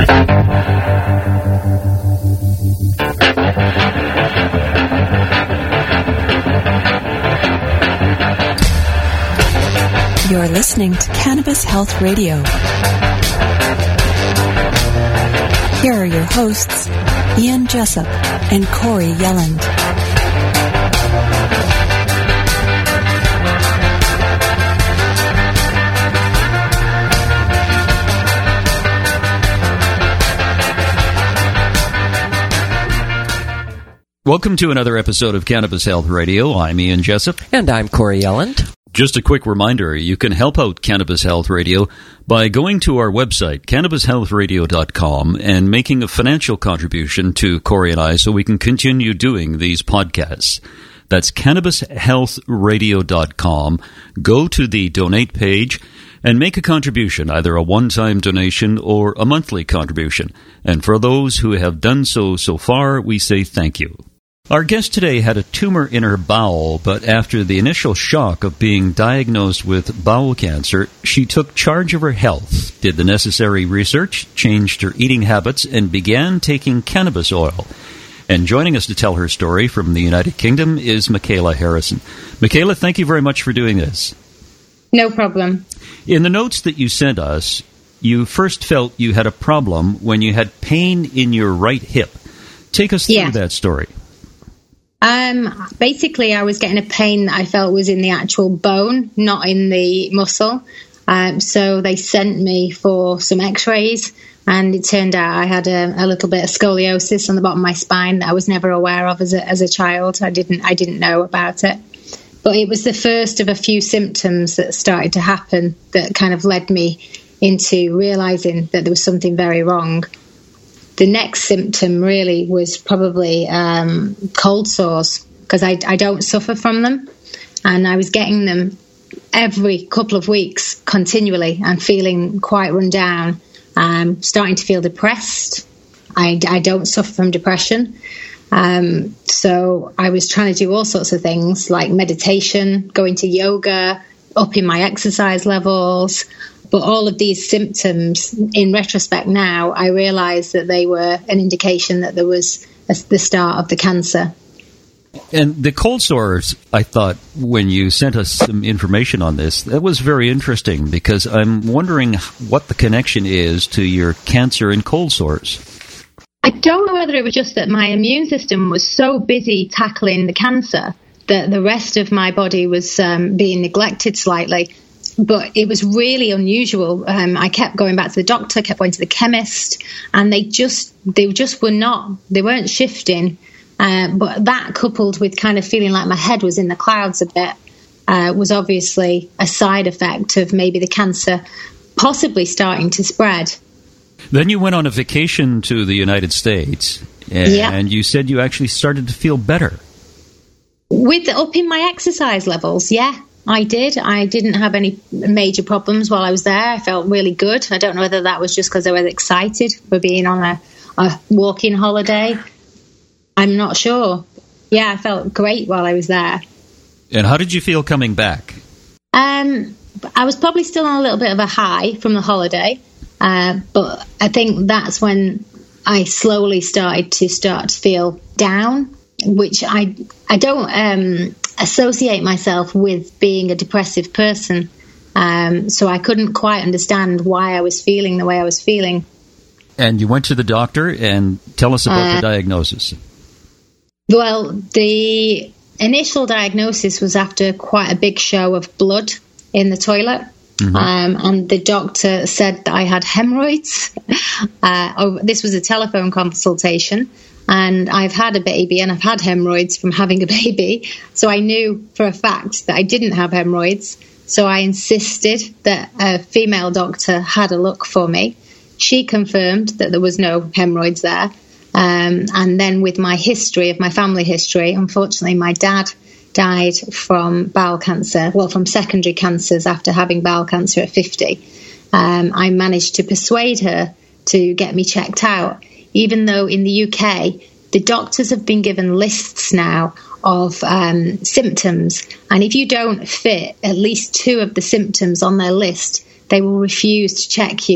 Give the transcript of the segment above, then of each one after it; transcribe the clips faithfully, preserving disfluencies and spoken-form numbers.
You're listening to Cannabis Health Radio. Here are your hosts, Ian Jessup and Corey Yelland. Welcome to another episode of Cannabis Health Radio. I'm Ian Jessup. And I'm Corey Yelland. Just a quick reminder, you can help out Cannabis Health Radio by going to our website, cannabis health radio dot com, and making a financial contribution to Corey and I so we can continue doing these podcasts. That's cannabis health radio dot com. Go to the donate page and make a contribution, either a one-time donation or a monthly contribution. And for those who have done so so far, we say thank you. Our guest today had a tumor in her bowel, but after the initial shock of being diagnosed with bowel cancer, she took charge of her health, did the necessary research, changed her eating habits, and began taking cannabis oil. And joining us to tell her story from the United Kingdom is Michaela Harrison. Michaela, thank you very much for doing this. No problem. In the notes that you sent us, you first felt you had a problem when you had pain in your right hip. Take us through yeah. that story. Um, basically, I was getting a pain that I felt was in the actual bone, not in the muscle. Um, so they sent me for some x-rays, and it turned out I had a, a little bit of scoliosis on the bottom of my spine that I was never aware of as a, as a child. I didn't, I didn't know about it. But it was the first of a few symptoms that started to happen that kind of led me into realizing that there was something very wrong. The next symptom really was probably um, cold sores, because I, I don't suffer from them. And I was getting them every couple of weeks continually and feeling quite run down, um, starting to feel depressed. I, I don't suffer from depression. Um, so I was trying to do all sorts of things like meditation, going to yoga, upping my exercise levels. But all of these symptoms, in retrospect now, I realise that they were an indication that there was a, the start of the cancer. And the cold sores, I thought, when you sent us some information on this, that was very interesting, because I'm wondering what the connection is to your cancer and cold sores. I don't know whether it was just that my immune system was so busy tackling the cancer that the rest of my body was um, being neglected slightly. But it was really unusual. Um, I kept going back to the doctor, kept going to the chemist, and they just they just were not, they weren't shifting. Uh, but that, coupled with kind of feeling like my head was in the clouds a bit, uh, was obviously a side effect of maybe the cancer possibly starting to spread. Then you went on a vacation to the United States, and yeah. you said you actually started to feel better. With upping my exercise levels, yeah. I did. I didn't have any major problems while I was there. I felt really good. I don't know whether that was just because I was excited for being on a, a walking holiday. I'm not sure. Yeah, I felt great while I was there. And how did you feel coming back? Um, I was probably still on a little bit of a high from the holiday, uh, but I think that's when I slowly started to start to feel down, which I I don't um, associate myself with being a depressive person. Um, so I couldn't quite understand why I was feeling the way I was feeling. And you went to the doctor, and tell us about uh, the diagnosis. Well, the initial diagnosis was after quite a big show of blood in the toilet. Mm-hmm. Um, and the doctor said that I had hemorrhoids. uh, oh, this was a telephone consultation. And I've had a baby, and I've had hemorrhoids from having a baby. So I knew for a fact that I didn't have hemorrhoids. So I insisted that a female doctor had a look for me. She confirmed that there was no hemorrhoids there. Um, and then with my history, of my family history, unfortunately, my dad died from bowel cancer, well, from secondary cancers after having bowel cancer at fifty. Um, I managed to persuade her to get me checked out, even though in the U K, the doctors have been given lists now of um, symptoms. And if you don't fit at least two of the symptoms on their list, they will refuse to check you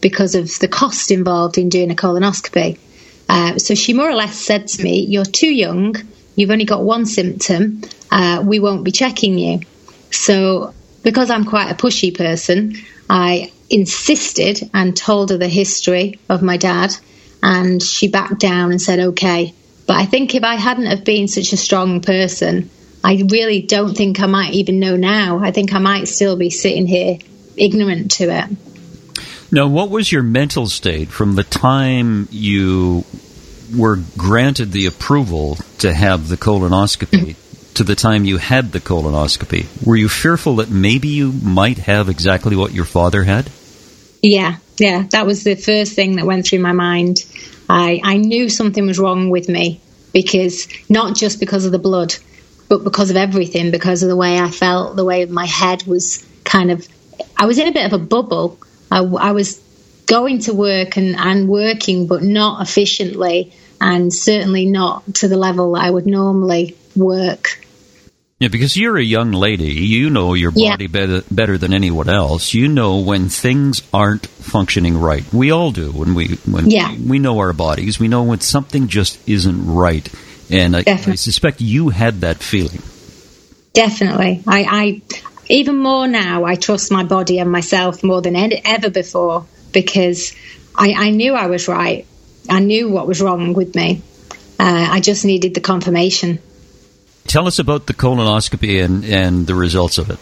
because of the cost involved in doing a colonoscopy. Uh, so she more or less said to me, "You're too young, you've only got one symptom, uh, we won't be checking you." So because I'm quite a pushy person, I insisted and told her the history of my dad, and she backed down and said, okay. But I think if I hadn't have been such a strong person, I really don't think I might even know now. I think I might still be sitting here ignorant to it. Now, what was your mental state from the time you were granted the approval to have the colonoscopy to the time you had the colonoscopy? Were you fearful that maybe you might have exactly what your father had? Yeah, yeah. That was the first thing that went through my mind. I, I knew something was wrong with me, because not just because of the blood, but because of everything, because of the way I felt, the way my head was kind of, I was in a bit of a bubble. I, I was going to work and, and working, but not efficiently, and certainly not to the level that I would normally work. Yeah, because you're a young lady. You know your body yeah. better, better than anyone else. You know when things aren't functioning right. We all do. When we when yeah. we know our bodies, we know when something just isn't right. And I, I suspect you had that feeling. Definitely. I, I even more now, I trust my body and myself more than ever before, because I, I knew I was right. I knew what was wrong with me. Uh, I just needed the confirmation. Tell us about the colonoscopy and, and the results of it.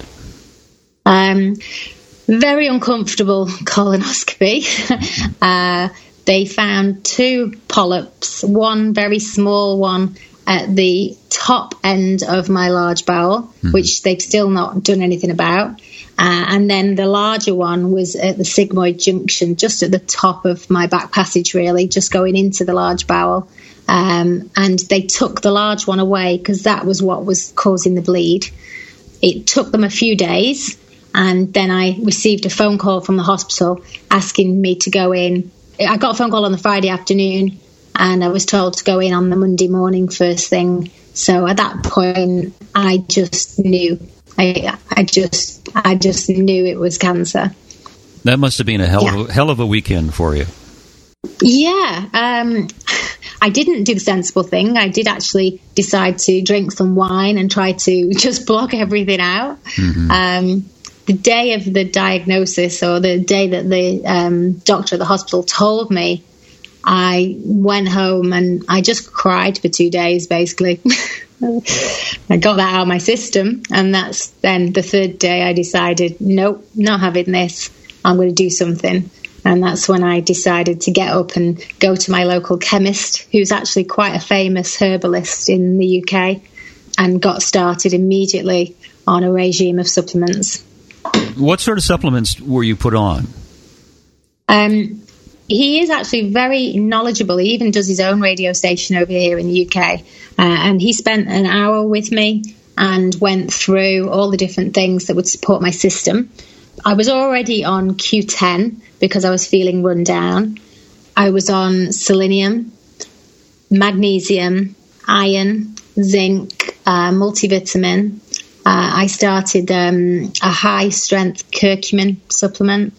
Um, very uncomfortable colonoscopy. uh, they found two polyps, one very small one at the top end of my large bowel, mm-hmm. which they've still not done anything about. Uh, and then the larger one was at the sigmoid junction, just at the top of my back passage, really, just going into the large bowel. Um, and they took the large one away because that was what was causing the bleed. It took them a few days, and then I received a phone call from the hospital asking me to go in. I got a phone call on the Friday afternoon, and I was told to go in on the Monday morning first thing. So at that point, I just knew. I, I just, I just knew it was cancer. That must have been a hell, yeah. of, a, hell of a weekend for you. Yeah. Um, I didn't do the sensible thing. I did actually decide to drink some wine and try to just block everything out. Mm-hmm. Um, the day of the diagnosis, or the day that the um, doctor at the hospital told me, I went home and I just cried for two days, basically. I got that out of my system. And that's then the third day I decided, nope, not having this. I'm going to do something. And that's when I decided to get up and go to my local chemist, who's actually quite a famous herbalist in the U K, and got started immediately on a regime of supplements. What sort of supplements were you put on? Um, he is actually very knowledgeable. He even does his own radio station over here in the U K. Uh, and he spent an hour with me and went through all the different things that would support my system. I was already on Q ten because I was feeling run down. I was on selenium, magnesium, iron, zinc, uh, multivitamin. Uh, I started um, a high-strength curcumin supplement.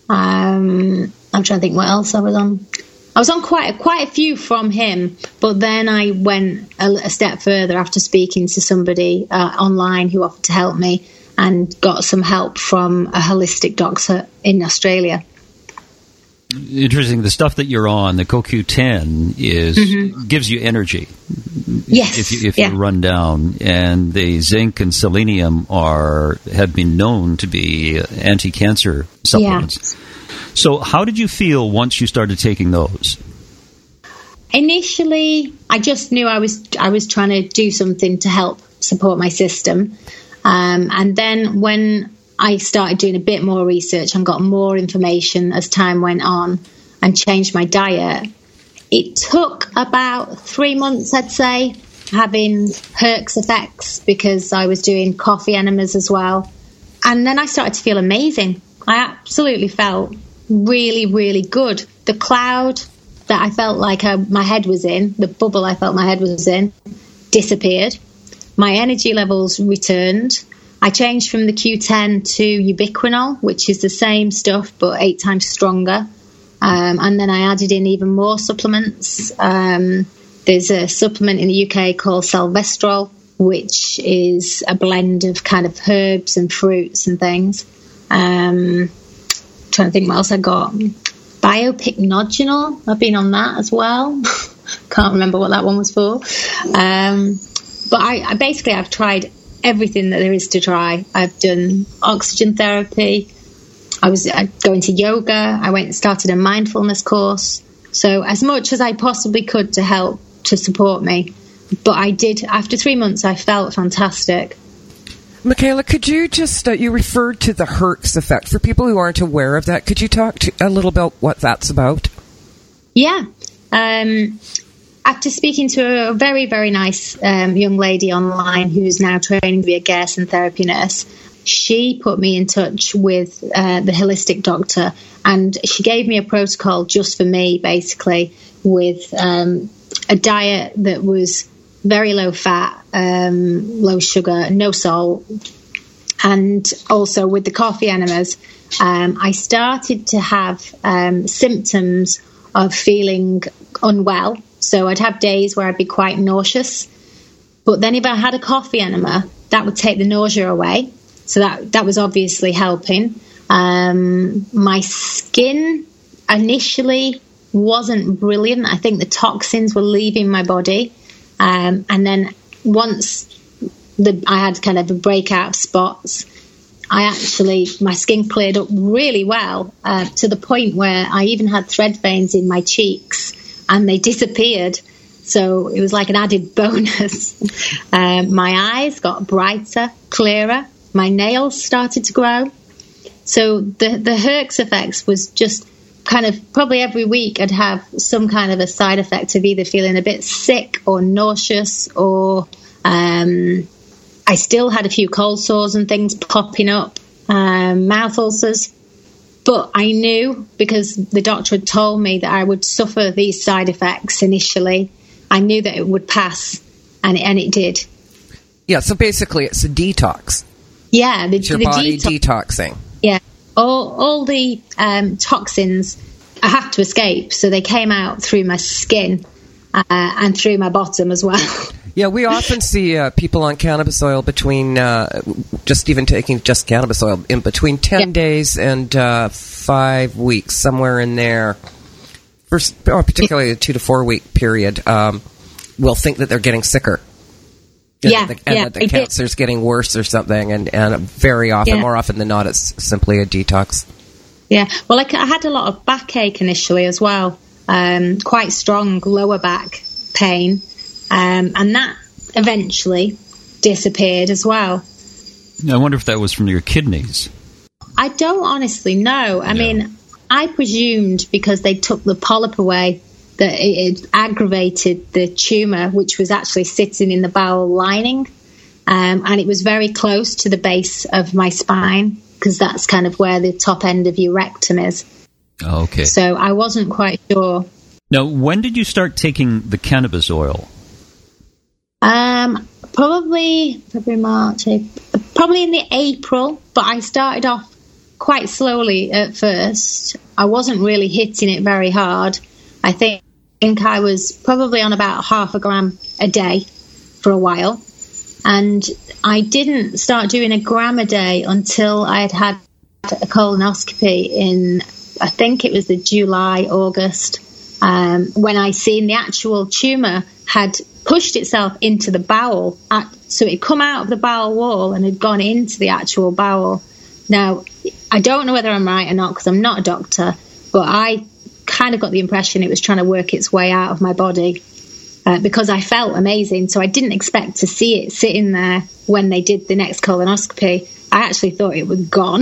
Um, I'm trying to think what else I was on. I was on quite a, quite a few from him, but then I went a, a step further after speaking to somebody uh, online who offered to help me, and got some help from a holistic doctor in Australia. Interesting. The stuff that you're on, the C O Q ten, is mm-hmm. gives you energy. Yes, if you, if yeah. you run down, and the zinc and selenium are have been known to be anti-cancer supplements. Yeah. So, how did you feel once you started taking those? Initially, I just knew I was I was trying to do something to help support my system. Um, and then when I started doing a bit more research and got more information as time went on and changed my diet, it took about three months, I'd say, having Herx effects, because I was doing coffee enemas as well. And then I started to feel amazing. I absolutely felt really, really good. The cloud that I felt like I, my head was in, the bubble I felt my head was in, disappeared. My energy levels returned. I changed from the Q ten to ubiquinol, which is the same stuff but eight times stronger. Um, and then I added in even more supplements. Um, there's a supplement in the U K called Salvestrol, which is a blend of kind of herbs and fruits and things. Um, trying to think what else I got. Biopycnogenol, I've been on that as well. Can't remember what that one was for. Um, but I, I basically, I've tried everything that there is to try. I've done oxygen therapy. I was going to yoga. I went and started a mindfulness course. So as much as I possibly could to help, to support me. But I did, after three months, I felt fantastic. Michaela, could you just, uh, you referred to the Herx effect. For people who aren't aware of that, could you talk to, a little about what that's about? Yeah. Um, after speaking to a very, very nice um, young lady online who's now training to be a Gerson therapy nurse, she put me in touch with uh, the holistic doctor, and she gave me a protocol just for me, basically, with um, a diet that was very low fat, um, low sugar, no salt, and also with the coffee enemas, um, I started to have um, symptoms of feeling unwell. So I'd have days where I'd be quite nauseous, but then if I had a coffee enema, that would take the nausea away. So that that was obviously helping. Um, my skin initially wasn't brilliant. I think the toxins were leaving my body. Um, and then once the, I had kind of a breakout of spots, I actually, my skin cleared up really well, uh, to the point where I even had thread veins in my cheeks and they disappeared. So it was like an added bonus. um, my eyes got brighter, clearer. My nails started to grow. So the, the Herx effects was just kind of probably every week I'd have some kind of a side effect of either feeling a bit sick or nauseous, or um, I still had a few cold sores and things popping up, um, mouth ulcers. But I knew, because the doctor had told me that I would suffer these side effects initially, I knew that it would pass, and it, and it did. Yeah, so basically it's a detox. Yeah, the, it's your the body detox- detoxing. Yeah, all all the um, toxins I had to escape, so they came out through my skin uh, and through my bottom as well. Yeah, we often see uh, people on cannabis oil between uh, just even taking just cannabis oil in between ten yeah. days and uh, five weeks, somewhere in there. First, or particularly a two to four week period, um, will think that they're getting sicker. Yeah, the, and yeah, that the cancer's getting worse or something, and, and very often, yeah. more often than not, it's simply a detox. Yeah, well, like I had a lot of backache initially as well, um, quite strong lower back pain, um, and that eventually disappeared as well. I wonder if that was from your kidneys. I don't honestly know. I yeah. mean, I presumed because they took the polyp away that it, it aggravated the tumour, which was actually sitting in the bowel lining, um, and it was very close to the base of my spine, because that's kind of where the top end of your rectum is. Oh, okay. So I wasn't quite sure. Now, when did you start taking the cannabis oil? Um, probably February, March, April, probably in the April, but I started off quite slowly at first. I wasn't really hitting it very hard. I think, think I was probably on about half a gram a day for a while. And I didn't start doing a gram a day until I had had a colonoscopy in, I think it was the July, August, um, when I seen the actual tumour had pushed itself into the bowel. At, so it had come out of the bowel wall and had gone into the actual bowel. Now, I don't know whether I'm right or not, because I'm not a doctor, but I kind of got the impression it was trying to work its way out of my body. Uh, because I felt amazing, so I didn't expect to see it sitting there when they did the next colonoscopy. I actually thought it was gone.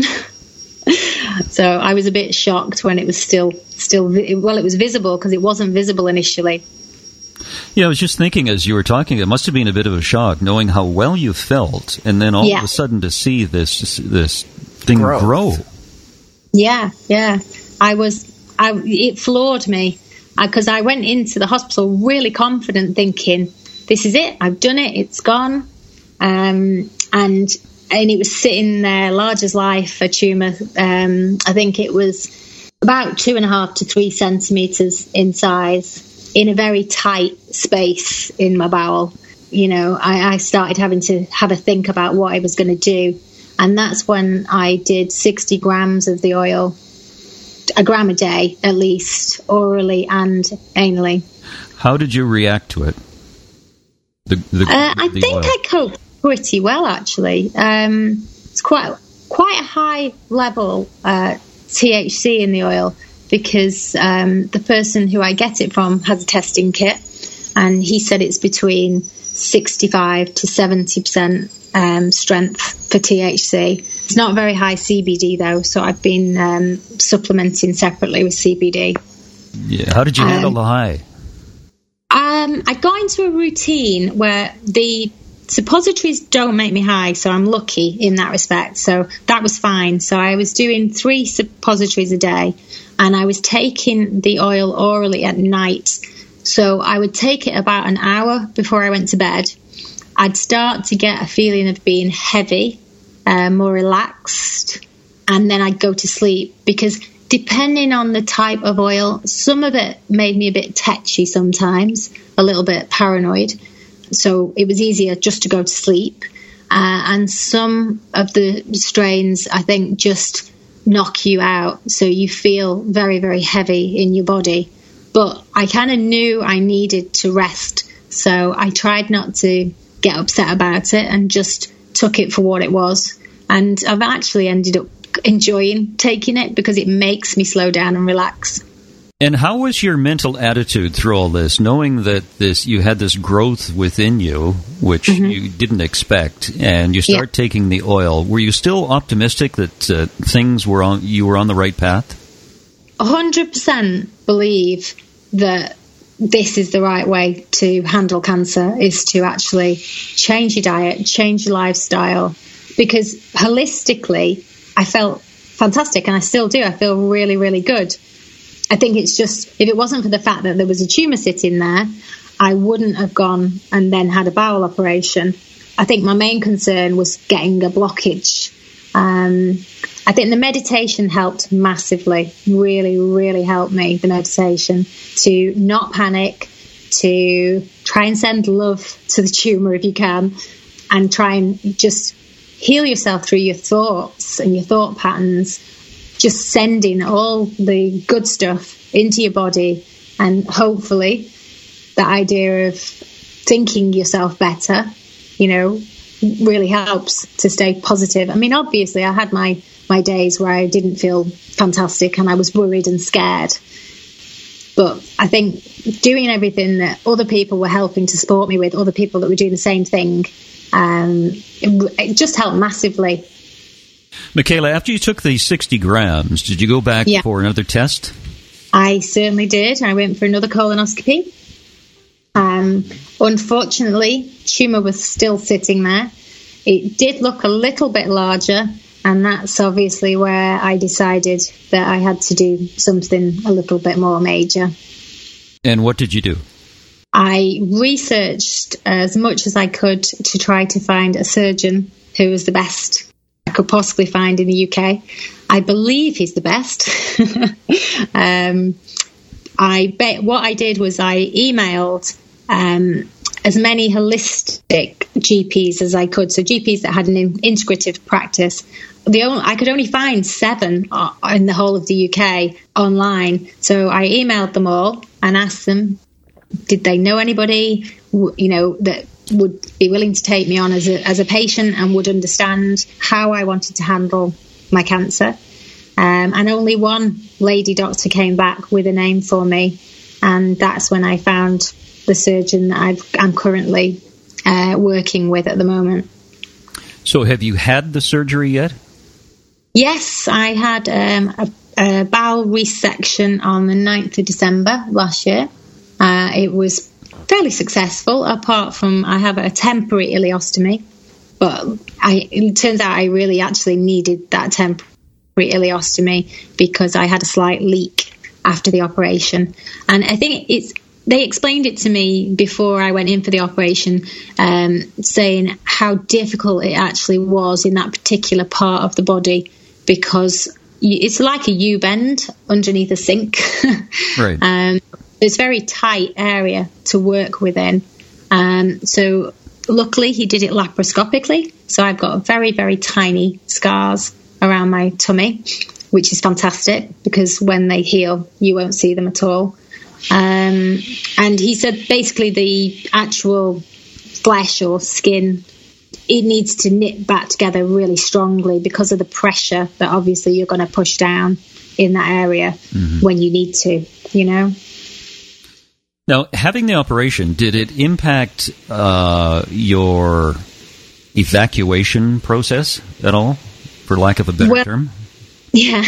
So I was a bit shocked when it was still, still well, it was visible, because it wasn't visible initially. Yeah, I was just thinking as you were talking, it must have been a bit of a shock knowing how well you felt, and then all yeah. of a sudden to see this this thing Growth. grow. Yeah, yeah. I was, I, it floored me. Because I went into the hospital really confident, thinking, this is it, I've done it, it's gone. Um, and and it was sitting there, large as life, a tumour. Um, I think it was about two and a half to three centimeters in size, in a very tight space in my bowel. You know, I, I started having to have a think about what I was going to do. And that's when I did sixty grams of the oil, a gram a day at least, orally and anally. How did you react to it? The, the, uh, I the think oil. I coped pretty well, actually. Um, it's quite quite a high level uh, T H C in the oil, because um, the person who I get it from has a testing kit, and he said it's between sixty-five to seventy percent um, strength for T H C. It's not very high C B D though, so I've been um, supplementing separately with C B D. Yeah. How did you handle um, the high? Um, I got into a routine where the suppositories don't make me high, so I'm lucky in that respect. So that was fine. So I was doing three suppositories a day, and I was taking the oil orally at night. So I would take it about an hour before I went to bed. I'd start to get a feeling of being heavy, uh, more relaxed, and then I'd go to sleep, because depending on the type of oil, some of it made me a bit tetchy sometimes, a little bit paranoid. So it was easier just to go to sleep. Uh, and some of the strains, I think, just knock you out. So you feel very, very heavy in your body. But I kind of knew I needed to rest. So I tried not to get upset about it and just took it for what it was. And I've actually ended up enjoying taking it because it makes me slow down and relax. And how was your mental attitude through all this, knowing that this you had this growth within you, which mm-hmm. you didn't expect, and you start yeah. taking the oil? Were you still optimistic that uh, things were on you were on the right path? A hundred percent believe that this is the right way to handle cancer, is to actually change your diet, change your lifestyle, because holistically I felt fantastic, and I still do. I feel really, really good. I think it's just, if it wasn't for the fact that there was a tumour sitting there, I wouldn't have gone and then had a bowel operation. I think my main concern was getting a blockage. Um, I think the meditation helped massively, really, really helped me, the meditation, to not panic, to try and send love to the tumour if you can, and try and just heal yourself through your thoughts and your thought patterns, just sending all the good stuff into your body. And hopefully the idea of thinking yourself better, you know, really helps to stay positive. I mean, obviously I had my, my days where I didn't feel fantastic and I was worried and scared. But I think doing everything that other people were helping to support me with, other people that were doing the same thing, um, it, it just helped massively. Michaela, after you took the sixty grams, did you go back yeah. for another test? I certainly did. I went for another colonoscopy. Um, unfortunately, tumour was still sitting there. It did look a little bit larger, and that's obviously where I decided that I had to do something a little bit more major. And what did you do? I researched as much as I could to try to find a surgeon who was the best I could possibly find in the U K. I believe he's the best. um, I bet what I did was I emailed um, as many holistic G Ps as I could, so G Ps that had an in- integrative practice. The only, I could only find seven in the whole of the U K online, so I emailed them all and asked them, did they know anybody, you know, that would be willing to take me on as a as a patient and would understand how I wanted to handle my cancer. Um, and only one lady doctor came back with a name for me, and that's when I found the surgeon that I've, I'm currently uh, working with at the moment. So have you had the surgery yet? Yes, I had um, a, a bowel resection on the ninth of December last year. Uh, it was fairly successful, apart from I have a temporary ileostomy, but I, it turns out I really actually needed that temporary ileostomy because I had a slight leak after the operation. And I think it's they explained it to me before I went in for the operation, um, saying how difficult it actually was in that particular part of the body, because it's like a U-bend underneath a sink. Right. Um, it's a very tight area to work within. Um, so luckily he did it laparoscopically. So I've got very, very tiny scars around my tummy, which is fantastic because when they heal, you won't see them at all. Um, and he said basically the actual flesh or skin, it needs to knit back together really strongly because of the pressure that obviously you're going to push down in that area mm-hmm. when you need to, you know. Now, having the operation, did it impact uh, your evacuation process at all, for lack of a better well, term? Yeah.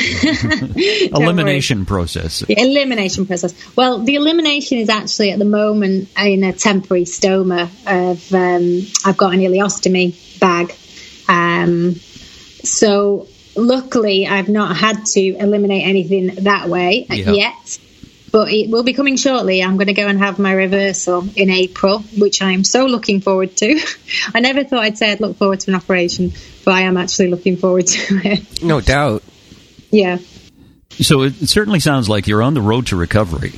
Elimination process. The elimination process. Well, the elimination is actually at the moment in a temporary stoma. Of um, I've got an ileostomy bag. Um, so luckily, I've not had to eliminate anything that way yeah. yet. But it will be coming shortly. I'm going to go and have my reversal in April, which I'm so looking forward to. I never thought I'd say I'd look forward to an operation, but I am actually looking forward to it. No doubt. Yeah. So it certainly sounds like you're on the road to recovery.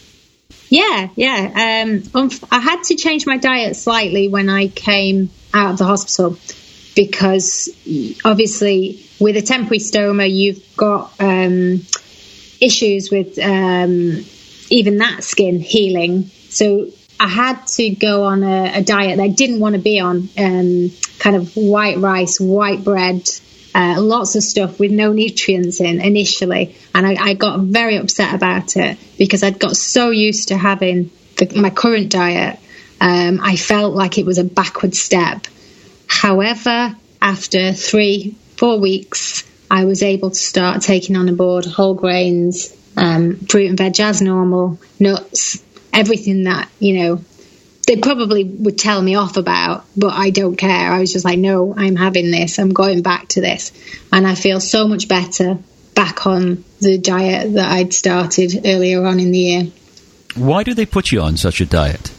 Yeah, yeah. Um, I had to change my diet slightly when I came out of the hospital because obviously with a temporary stoma, you've got um, issues with um, even that skin healing. So I had to go on a, a diet that I didn't want to be on, um, kind of white rice, white bread, Uh, lots of stuff with no nutrients in initially. And I, I got very upset about it because I'd got so used to having the, my current diet. Um, I felt like it was a backward step. However, after three, four weeks, I was able to start taking on board whole grains, um, fruit and veg as normal, nuts, everything that, you know, they probably would tell me off about, but I don't care. I was just like, no, I'm having this. I'm going back to this. And I feel so much better back on the diet that I'd started earlier on in the year. Why do they put you on such a diet?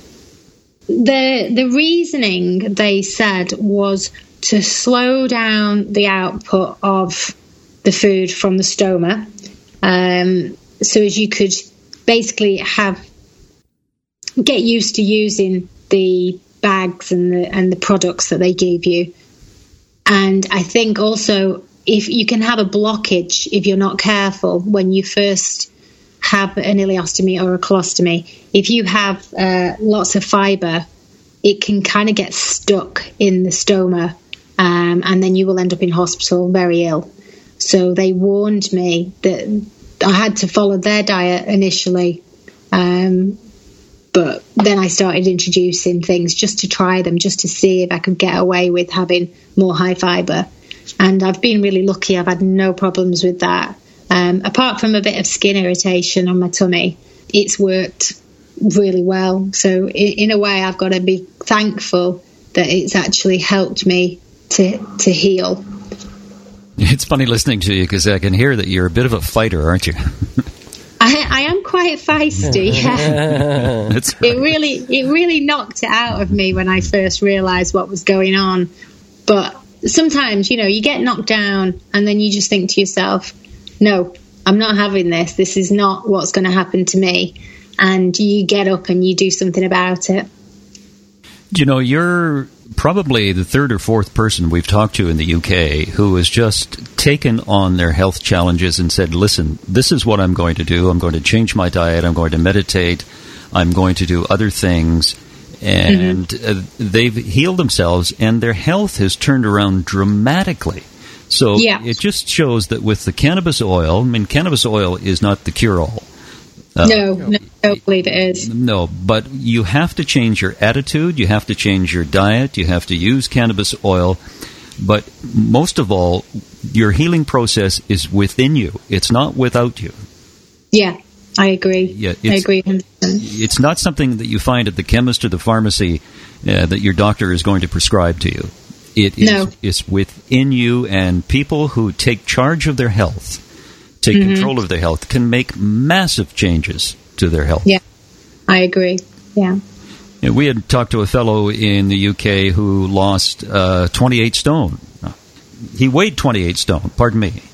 The the reasoning they said was to slow down the output of the food from the stoma. Um, so as you could basically have get used to using the bags and the and the products that they give you. And I think also if you can have a blockage if you're not careful when you first have an ileostomy or a colostomy. If you have uh, lots of fibre, it can kind of get stuck in the stoma, um, and then you will end up in hospital very ill. So they warned me that I had to follow their diet initially, um, but then I started introducing things just to try them, just to see if I could get away with having more high fibre. And I've been really lucky. I've had no problems with that. Um, apart from a bit of skin irritation on my tummy, it's worked really well. So in, in a way, I've got to be thankful that it's actually helped me to to heal. It's funny listening to you because I can hear that you're a bit of a fighter, aren't you? I, I am quite feisty. Yeah. That's right. It really, it really knocked it out of me when I first realised what was going on. But sometimes, you know, you get knocked down and then you just think to yourself, no, I'm not having this. This is not what's going to happen to me. And you get up and you do something about it. You know, you're probably the third or fourth person we've talked to in the U K who has just taken on their health challenges and said, listen, this is what I'm going to do. I'm going to change my diet. I'm going to meditate. I'm going to do other things. And mm-hmm. uh, they've healed themselves and their health has turned around dramatically. So yeah. It just shows that with the cannabis oil, I mean, cannabis oil is not the cure-all. Uh, no, no, I don't believe it is. No, but you have to change your attitude, you have to change your diet, you have to use cannabis oil, but most of all, your healing process is within you. It's not without you. Yeah, I agree. Yeah, I agree one hundred percent. It's not something that you find at the chemist or the pharmacy uh, that your doctor is going to prescribe to you. It is no. It's within you, and people who take charge of their health, take mm-hmm. control of their health, can make massive changes to their health. Yeah, I agree. Yeah. And we had talked to a fellow in the U K who lost uh, twenty-eight stone. He weighed twenty-eight stone, pardon me.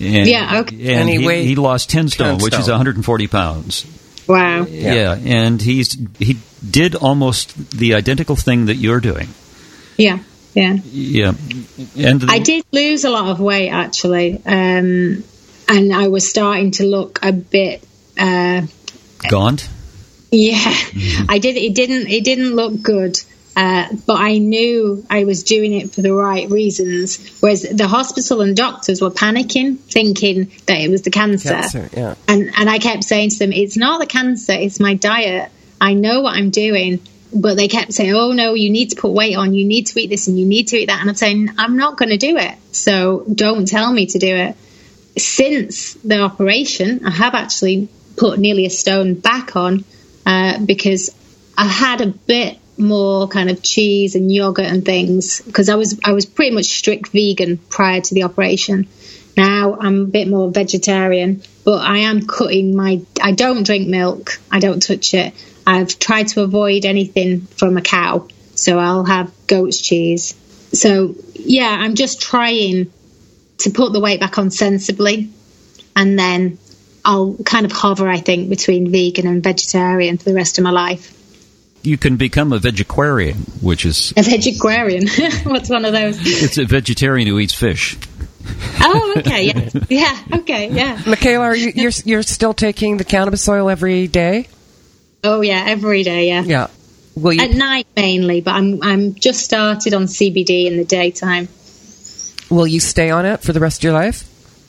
And, yeah, okay. And, And he he, weighed he lost ten stone, ten which is stone. one hundred forty pounds. Wow. Yeah. Yeah. and he's he did almost the identical thing that you're doing. Yeah, yeah. Yeah, and the, I did lose a lot of weight, actually. Um, and I was starting to look a bit... Uh, gaunt. yeah, Mm-hmm. I did. It didn't. It didn't look good. Uh, but I knew I was doing it for the right reasons. Whereas the hospital and doctors were panicking, thinking that it was the cancer. Cancer, yeah. And and I kept saying to them, "It's not the cancer. It's my diet. I know what I'm doing." But they kept saying, "Oh no, you need to put weight on. You need to eat this and you need to eat that." And I'm saying, "I'm not going to do it. So don't tell me to do it." Since the operation, I have actually put nearly a stone back on uh, because I had a bit more kind of cheese and yogurt and things because I was I was pretty much strict vegan prior to the operation. Now I'm a bit more vegetarian, but I am cutting my I don't drink milk. I don't touch it. I've tried to avoid anything from a cow, so I'll have goat's cheese. So yeah, I'm just trying to put the weight back on sensibly, and then I'll kind of hover, I think, between vegan and vegetarian for the rest of my life. You can become a vegetarian, which is A vegetarian? What's one of those? it's a vegetarian who eats fish. Oh, okay, yeah, yeah, okay, yeah. Michaela, are you you're you're still taking the cannabis oil every day? Oh, yeah, every day, yeah. Yeah. Will you? At night mainly, but I'm I'm just started on C B D in the daytime. Will you stay on it for the rest of your life?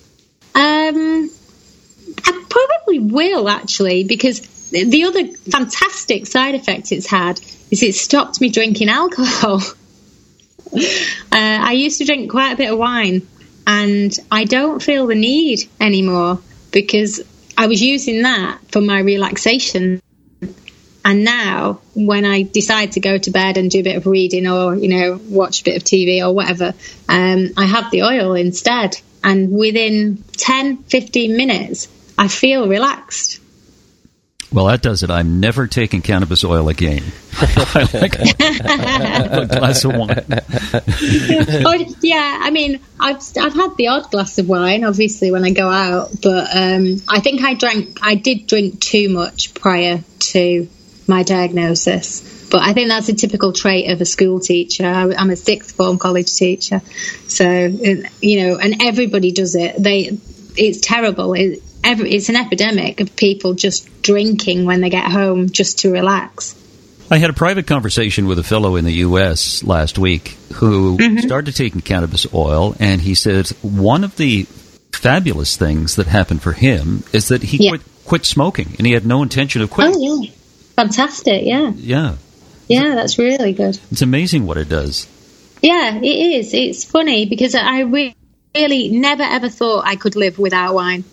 Um, I probably will actually, because the other fantastic side effect it's had is it stopped me drinking alcohol. uh, I used to drink quite a bit of wine, and I don't feel the need anymore because I was using that for my relaxation. And now, when I decide to go to bed and do a bit of reading or, you know, watch a bit of T V or whatever, um, I have the oil instead. And within ten, fifteen minutes, I feel relaxed. Well, that does it. I'm never taking cannabis oil again. I like a glass of wine. Oh, yeah, I mean, I've I've had the odd glass of wine, obviously, when I go out. But um, I think I drank, I did drink too much prior to my diagnosis. But I think that's a typical trait of a school teacher. I, I'm a sixth form college teacher, so you know, and everybody does it. They, it's terrible. It, every, it's an epidemic of people just drinking when they get home just to relax. I had a private conversation with a fellow in the U S last week who mm-hmm. started taking cannabis oil, and he said one of the fabulous things that happened for him is that he yeah. quit, quit smoking, and he had no intention of quitting. Oh, yeah. Fantastic, yeah. Yeah. Yeah, that's really good. It's amazing what it does. Yeah, it is. It's funny because I re- really never ever thought I could live without wine.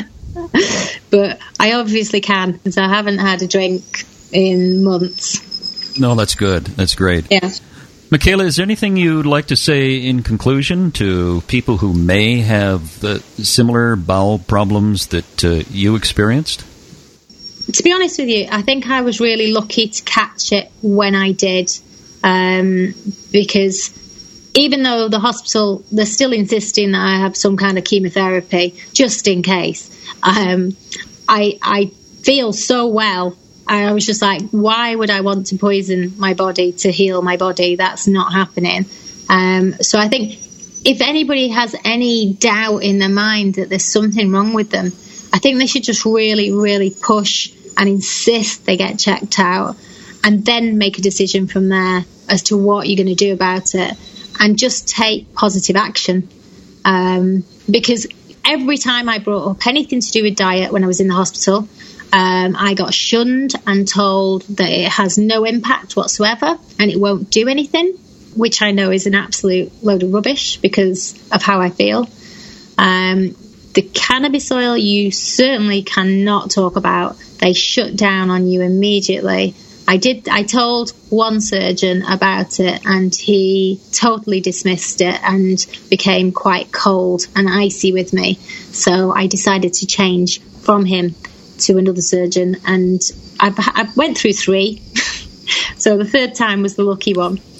But I obviously can, because I haven't had a drink in months. No, that's good. That's great. Yeah. Michaela, is there anything you'd like to say in conclusion to people who may have uh, similar bowel problems that uh, you experienced? To be honest with you, I think I was really lucky to catch it when I did, um, because even though the hospital, they're still insisting that I have some kind of chemotherapy, just in case, um, I, I feel so well. I was just like, why would I want to poison my body to heal my body? That's not happening. Um, so I think if anybody has any doubt in their mind that there's something wrong with them, I think they should just really, really push and insist they get checked out, and then make a decision from there as to what you're going to do about it, and just take positive action. Um, because every time I brought up anything to do with diet when I was in the hospital, um, I got shunned and told that it has no impact whatsoever and it won't do anything, which I know is an absolute load of rubbish because of how I feel. Um, the cannabis oil you certainly cannot talk about. They shut down on you immediately. I did. I told one surgeon about it, and he totally dismissed it and became quite cold and icy with me. So I decided to change from him to another surgeon, and I've, I went through three. So the third time was the lucky one.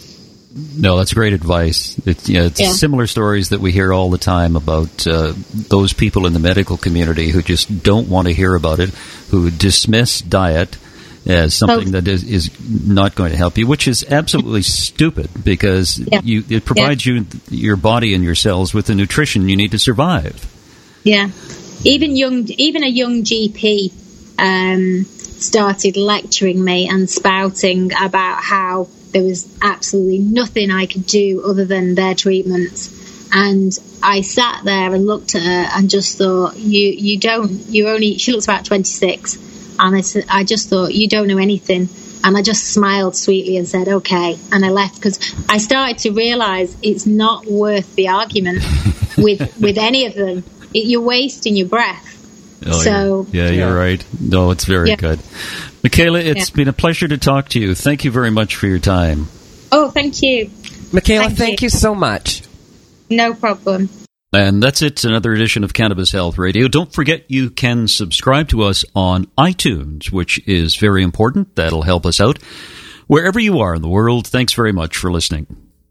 No, that's great advice. It, you know, it's Yeah. similar stories that we hear all the time about uh, those people in the medical community who just don't want to hear about it, who dismiss diet as something Oh. that is, is not going to help you, which is absolutely stupid because Yeah. you, it provides you, your body and your cells with the nutrition you need to survive. Yeah, even young, even a young G P um, started lecturing me and spouting about how there was absolutely nothing I could do other than their treatments. And I sat there and looked at her and just thought, you, you don't, you only, she looks about twenty-six. And I, said, I just thought, you don't know anything. And I just smiled sweetly and said, okay. And I left because I started to realise it's not worth the argument with with any of them. It, you're wasting your breath. Oh, so yeah, yeah, you're right. No, it's very Yeah. good. Michaela, it's Yeah. been a pleasure to talk to you. Thank you very much for your time. Oh, thank you. Michaela, Thank thank you. you so much. No problem. And that's it, another edition of Cannabis Health Radio. Don't forget you can subscribe to us on iTunes, which is very important. That'll help us out. Wherever you are in the world, thanks very much for listening.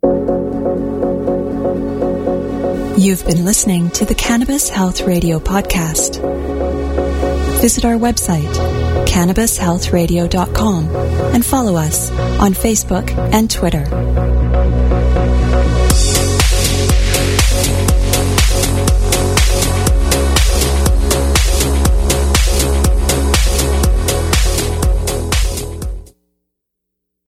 You've been listening to the Cannabis Health Radio podcast. Visit our website, cannabis health radio dot com, and follow us on Facebook and Twitter.